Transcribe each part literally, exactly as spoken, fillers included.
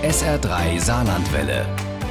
S R drei Saarlandwelle.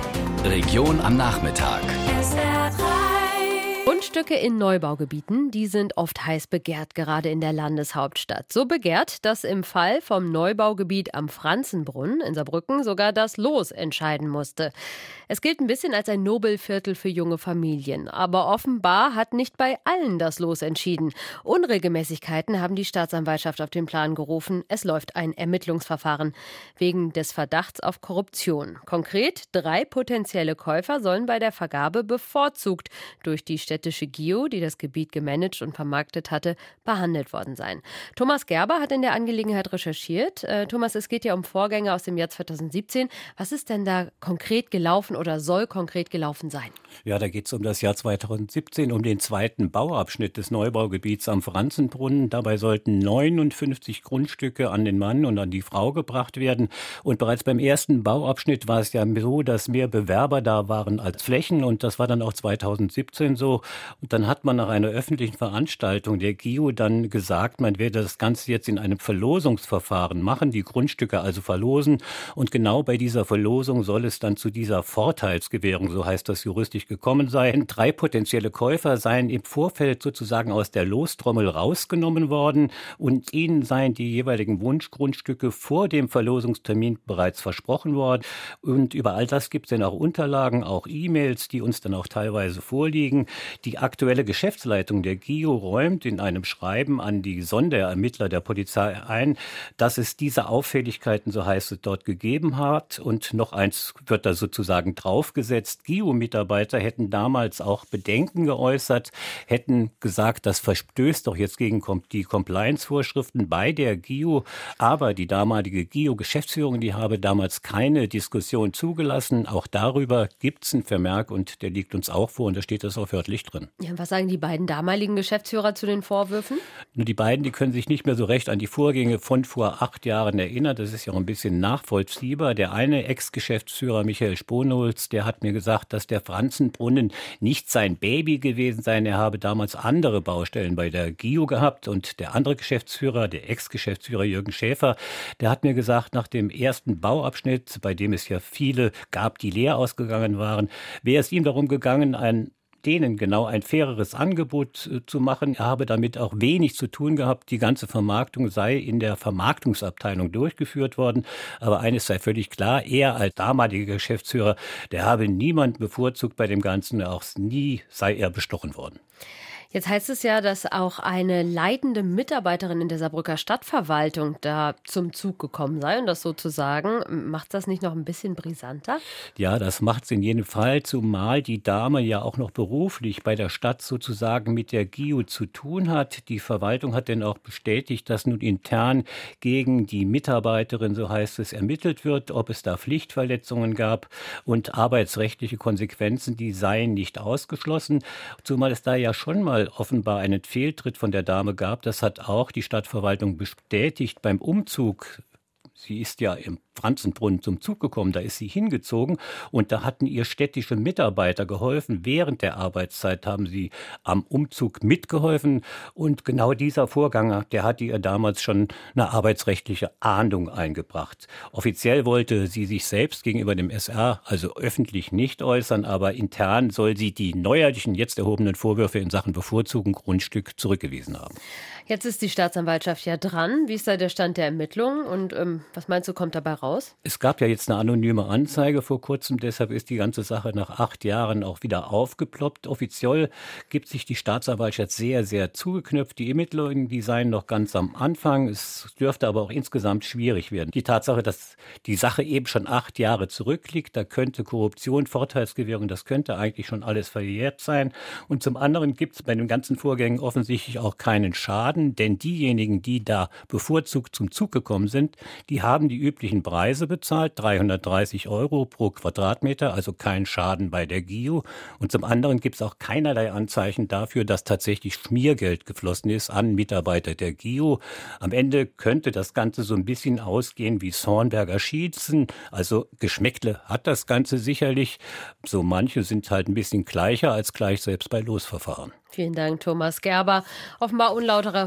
Region am Nachmittag. S R drei. Grundstücke in Neubaugebieten, die sind oft heiß begehrt, gerade in der Landeshauptstadt. So begehrt, dass im Fall vom Neubaugebiet am Franzenbrunnen in Saarbrücken sogar das Los entscheiden musste. Es gilt ein bisschen als ein Nobelviertel für junge Familien. Aber offenbar hat nicht bei allen das Los entschieden. Unregelmäßigkeiten haben die Staatsanwaltschaft auf den Plan gerufen. Es läuft ein Ermittlungsverfahren wegen des Verdachts auf Korruption. Konkret, drei potenzielle Käufer sollen bei der Vergabe bevorzugt durch die städtische G I O, die das Gebiet gemanagt und vermarktet hatte, behandelt worden sein. Thomas Gerber hat in der Angelegenheit recherchiert. Äh, Thomas, es geht ja um Vorgänge aus dem Jahr zweitausendsiebzehn. Was ist denn da konkret gelaufen oder soll konkret gelaufen sein? Ja, da geht es um das Jahr zweitausendsiebzehn, um den zweiten Bauabschnitt des Neubaugebiets am Franzenbrunnen. Dabei sollten neunundfünfzig Grundstücke an den Mann und an die Frau gebracht werden. Und bereits beim ersten Bauabschnitt war es ja so, dass mehr Bewerber da waren als Flächen. Und das war dann auch zweitausendsiebzehn so. Und dann hat man nach einer öffentlichen Veranstaltung der G I O dann gesagt, man werde das Ganze jetzt in einem Verlosungsverfahren machen, die Grundstücke also verlosen. Und genau bei dieser Verlosung soll es dann zu dieser Vorteilsgewährung, so heißt das juristisch, gekommen sein. Drei potenzielle Käufer seien im Vorfeld sozusagen aus der Lostrommel rausgenommen worden und ihnen seien die jeweiligen Wunschgrundstücke vor dem Verlosungstermin bereits versprochen worden. Und über all das gibt es dann auch Unterlagen, auch E-Mails, die uns dann auch teilweise vorliegen. Die aktuelle Geschäftsleitung der G I O räumt in einem Schreiben an die Sonderermittler der Polizei ein, dass es diese Auffälligkeiten, so heißt es, dort gegeben hat. Und noch eins wird da sozusagen draufgesetzt. G I O-Mitarbeiter hätten damals auch Bedenken geäußert, hätten gesagt, das verstößt doch jetzt gegen die Compliance-Vorschriften bei der G I O. Aber die damalige G I O-Geschäftsführung, die habe damals keine Diskussion zugelassen. Auch darüber gibt es einen Vermerk und der liegt uns auch vor und da steht das auch wörtlich drin. Ja, was sagen die beiden damaligen Geschäftsführer zu den Vorwürfen? Nur die beiden, die können sich nicht mehr so recht an die Vorgänge von vor acht Jahren erinnern. Das ist ja auch ein bisschen nachvollziehbar. Der eine Ex-Geschäftsführer, Michael Sponholz, der hat mir gesagt, dass der Franzenbrunnen nicht sein Baby gewesen sei. Er habe damals andere Baustellen bei der G I O gehabt. Und der andere Geschäftsführer, der Ex-Geschäftsführer Jürgen Schäfer, der hat mir gesagt, nach dem ersten Bauabschnitt, bei dem es ja viele gab, die leer ausgegangen waren, wäre es ihm darum gegangen, ein denen genau ein faireres Angebot äh, zu machen. Er habe damit auch wenig zu tun gehabt. Die ganze Vermarktung sei in der Vermarktungsabteilung durchgeführt worden. Aber eines sei völlig klar, er als damaliger Geschäftsführer, der habe niemand bevorzugt bei dem Ganzen. Auch nie sei er bestochen worden. Jetzt heißt es ja, dass auch eine leitende Mitarbeiterin in der Saarbrücker Stadtverwaltung da zum Zug gekommen sei. Und das sozusagen, macht das nicht noch ein bisschen brisanter? Ja, das macht es in jedem Fall, zumal die Dame ja auch noch beruflich bei der Stadt sozusagen mit der G I O zu tun hat. Die Verwaltung hat dann auch bestätigt, dass nun intern gegen die Mitarbeiterin, so heißt es, ermittelt wird, ob es da Pflichtverletzungen gab und arbeitsrechtliche Konsequenzen, die seien nicht ausgeschlossen. Zumal es da ja schon mal offenbar einen Fehltritt von der Dame gab. Das hat auch die Stadtverwaltung bestätigt beim Umzug. Sie ist ja im Franzenbrunnen zum Zug gekommen, da ist sie hingezogen und da hatten ihr städtische Mitarbeiter geholfen. Während der Arbeitszeit haben sie am Umzug mitgeholfen und genau dieser Vorgang, der hatte ihr damals schon eine arbeitsrechtliche Ahndung eingebracht. Offiziell wollte sie sich selbst gegenüber dem S R, also öffentlich, nicht äußern, aber intern soll sie die neuerlichen, jetzt erhobenen Vorwürfe in Sachen Bevorzugung Grundstück zurückgewiesen haben. Jetzt ist die Staatsanwaltschaft ja dran. Wie ist da der Stand der Ermittlungen und ähm, was meinst du, kommt dabei raus? Es gab ja jetzt eine anonyme Anzeige vor kurzem, deshalb ist die ganze Sache nach acht Jahren auch wieder aufgeploppt. Offiziell gibt sich die Staatsanwaltschaft sehr, sehr zugeknöpft. Die Ermittlungen, die seien noch ganz am Anfang. Es dürfte aber auch insgesamt schwierig werden. Die Tatsache, dass die Sache eben schon acht Jahre zurückliegt, da könnte Korruption, Vorteilsgewährung, das könnte eigentlich schon alles verjährt sein. Und zum anderen gibt es bei den ganzen Vorgängen offensichtlich auch keinen Schaden. Denn diejenigen, die da bevorzugt zum Zug gekommen sind, die haben die üblichen Preise bezahlt, dreihundertdreißig Euro pro Quadratmeter, also kein Schaden bei der G I O. Und zum anderen gibt es auch keinerlei Anzeichen dafür, dass tatsächlich Schmiergeld geflossen ist an Mitarbeiter der G I O. Am Ende könnte das Ganze so ein bisschen ausgehen wie Zornberger Schießen. Also Geschmäckle hat das Ganze sicherlich. So manche sind halt ein bisschen gleicher als gleich selbst bei Losverfahren. Vielen Dank, Thomas Gerber. Offenbar unlautere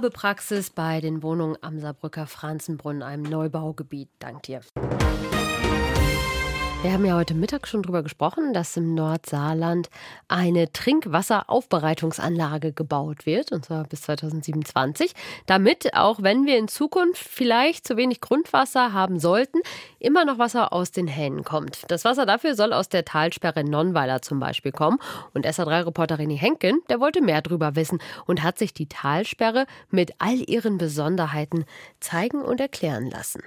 Vergabepraxis bei den Wohnungen am Saarbrücker Franzenbrunnen, einem Neubaugebiet. Dank dir. Wir haben ja heute Mittag schon darüber gesprochen, dass im Nordsaarland eine Trinkwasseraufbereitungsanlage gebaut wird, und zwar bis zweitausendsiebenundzwanzig, damit, auch wenn wir in Zukunft vielleicht zu wenig Grundwasser haben sollten, immer noch Wasser aus den Hähnen kommt. Das Wasser dafür soll aus der Talsperre Nonnweiler zum Beispiel kommen. Und S A drei Reporter René Henken, der wollte mehr darüber wissen und hat sich die Talsperre mit all ihren Besonderheiten zeigen und erklären lassen.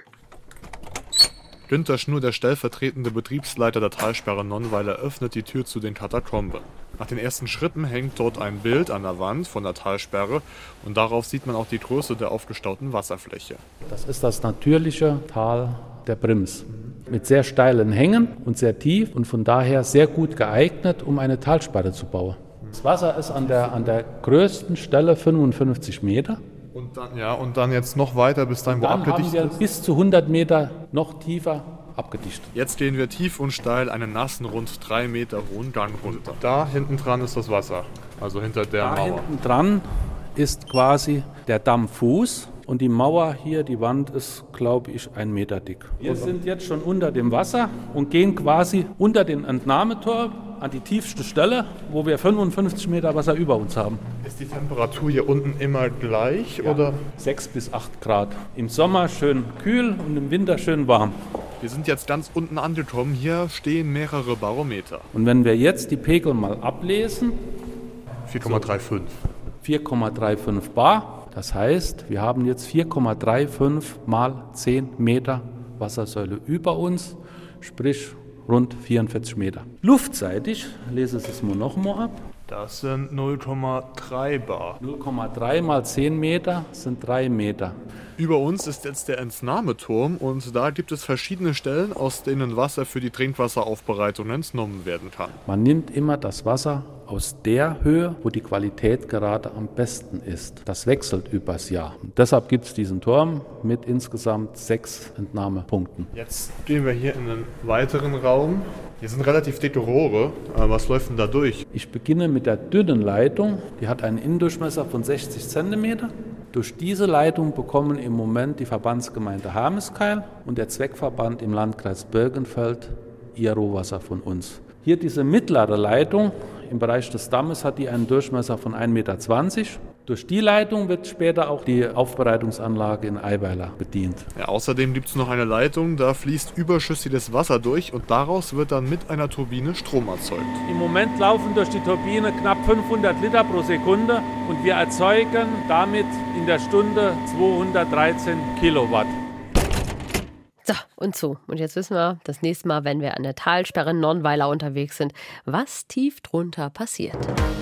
Günter Schnur, der stellvertretende Betriebsleiter der Talsperre Nonnweiler, öffnet die Tür zu den Katakomben. Nach den ersten Schritten hängt dort ein Bild an der Wand von der Talsperre und darauf sieht man auch die Größe der aufgestauten Wasserfläche. Das ist das natürliche Tal der Brims mit sehr steilen Hängen und sehr tief und von daher sehr gut geeignet, um eine Talsperre zu bauen. Das Wasser ist an der, an der größten Stelle fünfundfünfzig Meter. Und dann, ja, und dann jetzt noch weiter bis dahin, wo dann abgedichtet haben wir ist? Bis zu hundert Meter noch tiefer abgedichtet. Jetzt gehen wir tief und steil einen nassen, rund drei Meter hohen Gang runter. Da hinten dran ist das Wasser, also hinter der da Mauer. Hinten dran ist quasi der Dammfuß und die Mauer hier, die Wand ist, glaube ich, ein Meter dick. Wir sind jetzt schon unter dem Wasser und gehen quasi unter den Entnahmetor an die tiefste Stelle, wo wir fünfundfünfzig Meter Wasser über uns haben. Ist die Temperatur hier unten immer gleich, ja, oder? sechs bis acht Grad. Im Sommer schön kühl und im Winter schön warm. Wir sind jetzt ganz unten angekommen. Hier stehen mehrere Barometer. Und wenn wir jetzt die Pegel mal ablesen, vier Komma fünfunddreißig. vier Komma fünfunddreißig bar. Das heißt, wir haben jetzt vier Komma fünfunddreißig mal zehn Meter Wassersäule über uns, sprich rund vierundvierzig Meter. Luftseitig, lese es mal noch mal ab. Das sind null Komma drei bar. null Komma drei mal zehn Meter sind drei Meter. Über uns ist jetzt der Entnahmeturm und da gibt es verschiedene Stellen, aus denen Wasser für die Trinkwasseraufbereitung entnommen werden kann. Man nimmt immer das Wasser aus der Höhe, wo die Qualität gerade am besten ist. Das wechselt übers Jahr. Und deshalb gibt es diesen Turm mit insgesamt sechs Entnahmepunkten. Jetzt gehen wir hier in einen weiteren Raum. Hier sind relativ dicke Rohre. Was läuft denn da durch? Ich beginne mit der dünnen Leitung. Die hat einen Innendurchmesser von sechzig Zentimeter. Durch diese Leitung bekommen im Moment die Verbandsgemeinde Hermeskeil und der Zweckverband im Landkreis Birkenfeld ihr Rohwasser von uns. Hier diese mittlere Leitung im Bereich des Dammes hat die einen Durchmesser von ein Meter zwanzig. Durch die Leitung wird später auch die Aufbereitungsanlage in Eiweiler bedient. Ja, außerdem gibt es noch eine Leitung, da fließt überschüssiges Wasser durch und daraus wird dann mit einer Turbine Strom erzeugt. Im Moment laufen durch die Turbine knapp fünfhundert Liter pro Sekunde und wir erzeugen damit in der Stunde zweihundertdreizehn Kilowatt. So, und so. Und jetzt wissen wir das nächste Mal, wenn wir an der Talsperre Nonnweiler unterwegs sind, was tief drunter passiert.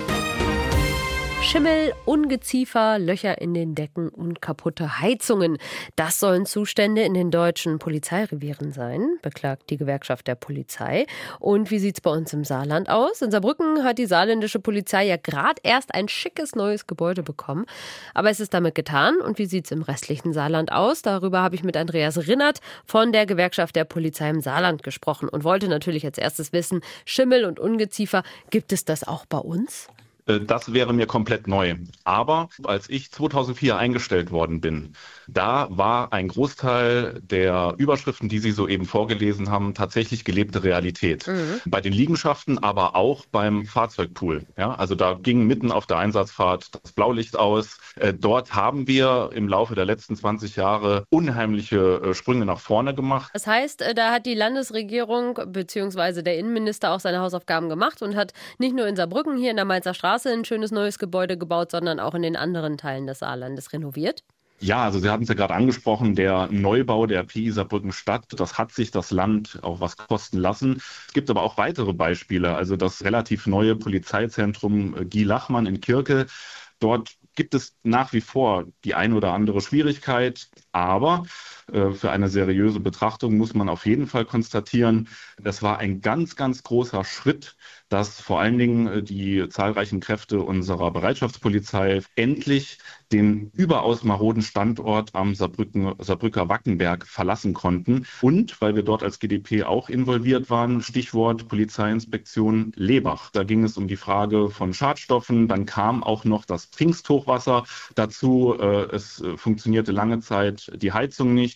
Schimmel, Ungeziefer, Löcher in den Decken und kaputte Heizungen. Das sollen Zustände in den deutschen Polizeirevieren sein, beklagt die Gewerkschaft der Polizei. Und wie sieht's bei uns im Saarland aus? In Saarbrücken hat die saarländische Polizei ja gerade erst ein schickes neues Gebäude bekommen. Aber es ist damit getan. Und wie sieht's im restlichen Saarland aus? Darüber habe ich mit Andreas Rinnert von der Gewerkschaft der Polizei im Saarland gesprochen und wollte natürlich als erstes wissen, Schimmel und Ungeziefer, gibt es das auch bei uns? Das wäre mir komplett neu. Aber als ich zweitausendvier eingestellt worden bin, da war ein Großteil der Überschriften, die Sie soeben vorgelesen haben, tatsächlich gelebte Realität. Mhm. Bei den Liegenschaften, aber auch beim Fahrzeugpool. Ja, also da ging mitten auf der Einsatzfahrt das Blaulicht aus. Äh, dort haben wir im Laufe der letzten zwanzig Jahre unheimliche äh, Sprünge nach vorne gemacht. Das heißt, da hat die Landesregierung bzw. der Innenminister auch seine Hausaufgaben gemacht und hat nicht nur in Saarbrücken hier in der Mainzer Straße ein schönes neues Gebäude gebaut, sondern auch in den anderen Teilen des Saarlandes renoviert? Ja, also Sie hatten es ja gerade angesprochen, der Neubau der P I Saarbrücken Stadt, das hat sich das Land auch was kosten lassen. Es gibt aber auch weitere Beispiele, also das relativ neue Polizeizentrum Guy Lachmann in Kirke. Dort gibt es nach wie vor die ein oder andere Schwierigkeit, aber äh, für eine seriöse Betrachtung muss man auf jeden Fall konstatieren, das war ein ganz, ganz großer Schritt, dass vor allen Dingen die zahlreichen Kräfte unserer Bereitschaftspolizei endlich den überaus maroden Standort am Saarbrücken, Saarbrücker Wackenberg verlassen konnten. Und weil wir dort als G d P auch involviert waren, Stichwort Polizeiinspektion Lebach. Da ging es um die Frage von Schadstoffen. Dann kam auch noch das Pfingsthochwasser dazu. Es funktionierte lange Zeit die Heizung nicht.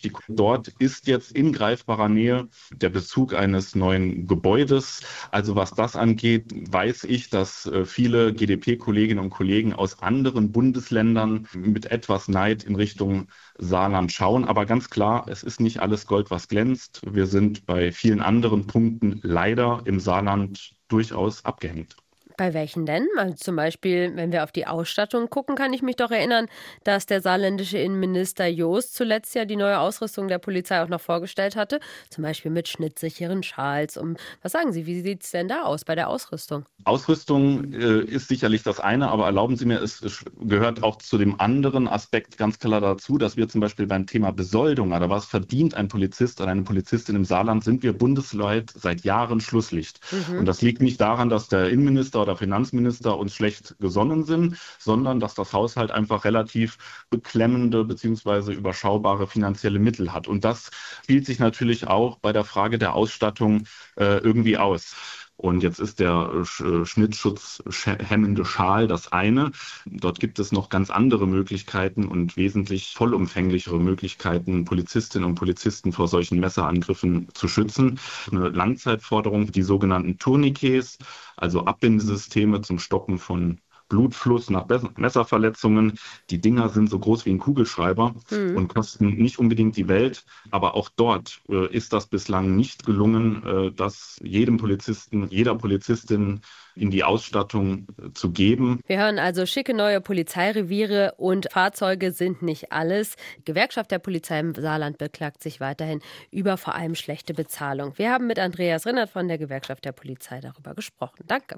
Die, dort ist jetzt in greifbarer Nähe der Bezug eines neuen Gebäudes. Also was das angeht, weiß ich, dass viele G D P-Kolleginnen und Kollegen aus anderen Bundesländern mit etwas Neid in Richtung Saarland schauen. Aber ganz klar, es ist nicht alles Gold, was glänzt. Wir sind bei vielen anderen Punkten leider im Saarland durchaus abgehängt. Bei welchen denn? Also zum Beispiel, wenn wir auf die Ausstattung gucken, kann ich mich doch erinnern, dass der saarländische Innenminister Joost zuletzt ja die neue Ausrüstung der Polizei auch noch vorgestellt hatte. Zum Beispiel mit schnittsicheren Schals. Um, was sagen Sie, wie sieht es denn da aus bei der Ausrüstung? Ausrüstung äh, ist sicherlich das eine, aber erlauben Sie mir, es, es gehört auch zu dem anderen Aspekt ganz klar dazu, dass wir zum Beispiel beim Thema Besoldung, oder was verdient ein Polizist oder eine Polizistin im Saarland, sind wir bundesweit seit Jahren Schlusslicht. Mhm. Und das liegt nicht daran, dass der Innenminister oder Finanzminister uns schlecht gesonnen sind, sondern dass das Haushalt einfach relativ beklemmende bzw. überschaubare finanzielle Mittel hat. Und das spielt sich natürlich auch bei der Frage der Ausstattung äh, irgendwie aus. Und jetzt ist der äh, schnittschutzhemmende Schal das eine. Dort gibt es noch ganz andere Möglichkeiten und wesentlich vollumfänglichere Möglichkeiten, Polizistinnen und Polizisten vor solchen Messerangriffen zu schützen. Eine Langzeitforderung, die sogenannten Tourniquets, also Abbindesysteme zum Stoppen von Blutfluss nach Messerverletzungen. Die Dinger sind so groß wie ein Kugelschreiber mhm. und kosten nicht unbedingt die Welt. Aber auch dort äh, ist das bislang nicht gelungen, äh, das jedem Polizisten, jeder Polizistin in die Ausstattung äh, zu geben. Wir hören also, schicke neue Polizeireviere und Fahrzeuge sind nicht alles. Die Gewerkschaft der Polizei im Saarland beklagt sich weiterhin über vor allem schlechte Bezahlung. Wir haben mit Andreas Rinnert von der Gewerkschaft der Polizei darüber gesprochen. Danke.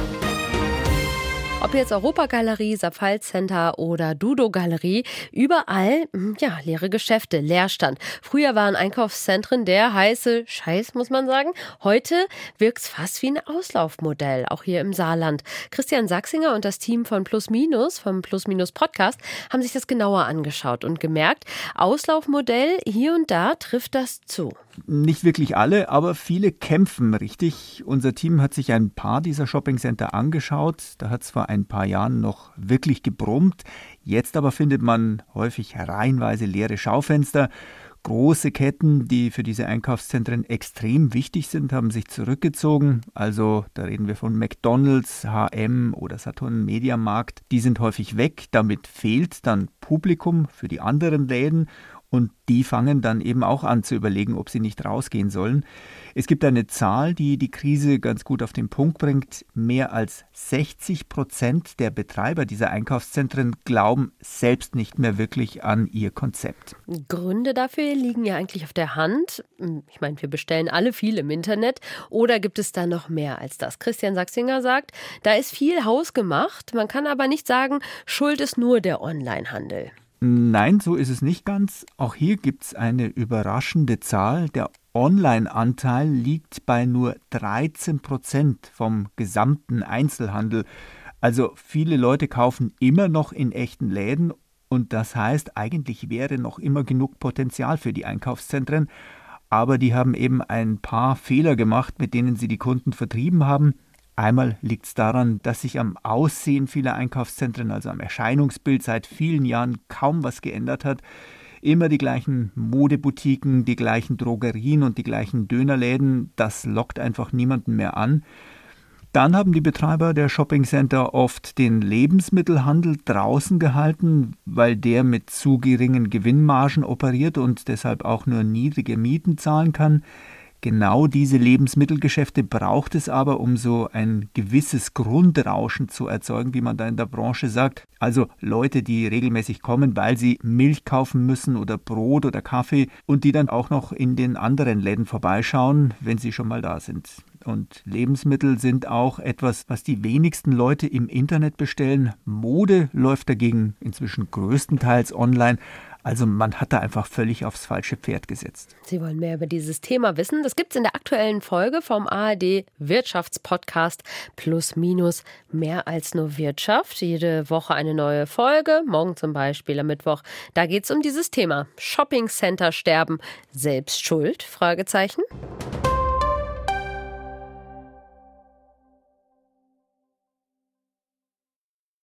Ob jetzt Europagalerie, Safal-Center oder Dudo-Galerie, überall, ja, leere Geschäfte, Leerstand. Früher waren Einkaufszentren der heiße Scheiß, muss man sagen. Heute wirkt's fast wie ein Auslaufmodell, auch hier im Saarland. Christian Sachsinger und das Team von Plus Minus, vom Plus Minus Podcast, haben sich das genauer angeschaut und gemerkt, Auslaufmodell, hier und da trifft das zu. Nicht wirklich alle, aber viele kämpfen richtig. Unser Team hat sich ein paar dieser Shoppingcenter angeschaut. Da hat es vor ein paar Jahren noch wirklich gebrummt. Jetzt aber findet man häufig reihenweise leere Schaufenster. Große Ketten, die für diese Einkaufszentren extrem wichtig sind, haben sich zurückgezogen. Also da reden wir von McDonald's, H und M oder Saturn Mediamarkt. Die sind häufig weg. Damit fehlt dann Publikum für die anderen Läden. Und die fangen dann eben auch an zu überlegen, ob sie nicht rausgehen sollen. Es gibt eine Zahl, die die Krise ganz gut auf den Punkt bringt. Mehr als sechzig Prozent der Betreiber dieser Einkaufszentren glauben selbst nicht mehr wirklich an ihr Konzept. Gründe dafür liegen ja eigentlich auf der Hand. Ich meine, wir bestellen alle viel im Internet. Oder gibt es da noch mehr als das? Christian Sachsinger sagt, da ist viel hausgemacht. Man kann aber nicht sagen, Schuld ist nur der Onlinehandel. Nein, so ist es nicht ganz. Auch hier gibt es eine überraschende Zahl. Der Online-Anteil liegt bei nur dreizehn Prozent vom gesamten Einzelhandel. Also viele Leute kaufen immer noch in echten Läden und das heißt, eigentlich wäre noch immer genug Potenzial für die Einkaufszentren. Aber die haben eben ein paar Fehler gemacht, mit denen sie die Kunden vertrieben haben. Einmal liegt es daran, dass sich am Aussehen vieler Einkaufszentren, also am Erscheinungsbild, seit vielen Jahren kaum was geändert hat. Immer die gleichen Modeboutiquen, die gleichen Drogerien und die gleichen Dönerläden, das lockt einfach niemanden mehr an. Dann haben die Betreiber der Shoppingcenter oft den Lebensmittelhandel draußen gehalten, weil der mit zu geringen Gewinnmargen operiert und deshalb auch nur niedrige Mieten zahlen kann. Genau diese Lebensmittelgeschäfte braucht es aber, um so ein gewisses Grundrauschen zu erzeugen, wie man da in der Branche sagt. Also Leute, die regelmäßig kommen, weil sie Milch kaufen müssen oder Brot oder Kaffee und die dann auch noch in den anderen Läden vorbeischauen, wenn sie schon mal da sind. Und Lebensmittel sind auch etwas, was die wenigsten Leute im Internet bestellen. Mode läuft dagegen inzwischen größtenteils online. Also man hat da einfach völlig aufs falsche Pferd gesetzt. Sie wollen mehr über dieses Thema wissen? Das gibt es in der aktuellen Folge vom A R D Wirtschaftspodcast Plus Minus mehr als nur Wirtschaft. Jede Woche eine neue Folge, morgen zum Beispiel am Mittwoch. Da geht es um dieses Thema. Shoppingcenter sterben, selbst schuld? Fragezeichen.